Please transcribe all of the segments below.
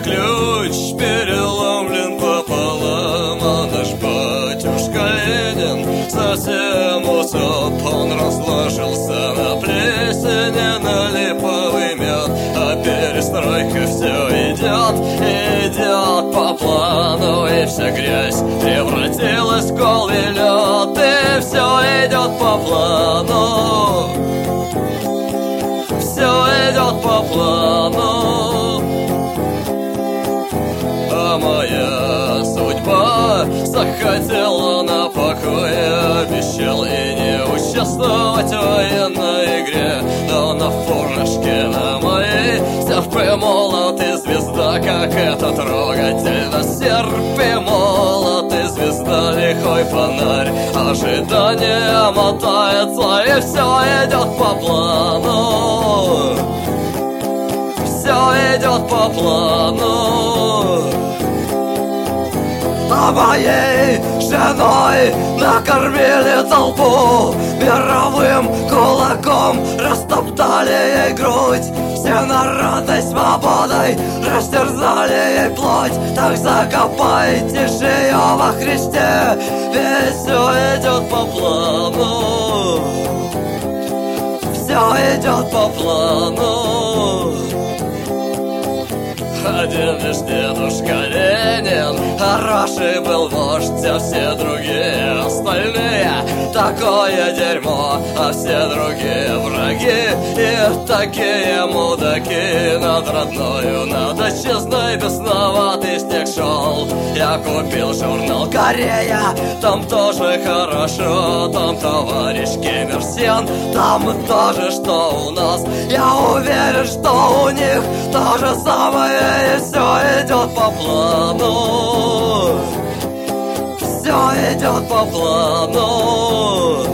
ключ переломлен пополам, а наш батюшка Ленин совсем усоп. Он разложился на плесени, на липовый мед, а перестройка все идет по плану, и вся грязь превратилась в голый лед, и все идет по плану, все идет по плану. А моя судьба захотела на покое, обещал и не участвовать в военной игре, но на фуражке на моей серп и молот и звезда, как это трогательно. Серп и молот и звезда, лихой фонарь, ожидание мотается, и все идет по плану, все идет по плану. А моей женой накормили толпу, мировым кулаком растоптали ей грудь, все народной свободой растерзали ей плоть. Так закопайте же ее во Христе, ведь все идет по плану, все идет по плану. Один лишь дедушка Ленин хороший был вождь, а все другие остальные такое дерьмо, а все другие враги и такие мудаки. Над родною, над отчизной бесноватый снег шел. Я купил журнал «Корея», там тоже хорошо, там товарищ Кимирсен, там тоже что у нас. Я уверен, что у них то же самое, и все идет по плану, все идет по плану.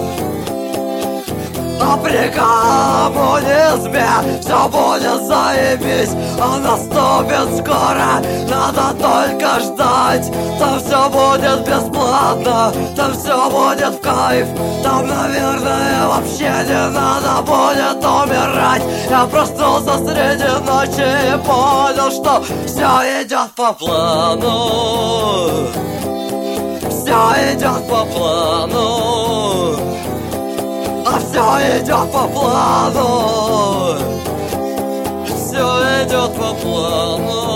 А при коммунизме все будет заебись, а наступит скоро, надо только ждать. Там все будет бесплатно, там все будет в кайф, там, наверное, вообще не надо будет умирать. Я проснулся среди ночи и понял, что все идет по плану, все идет по плану, а все идет по плану, все идет по плану.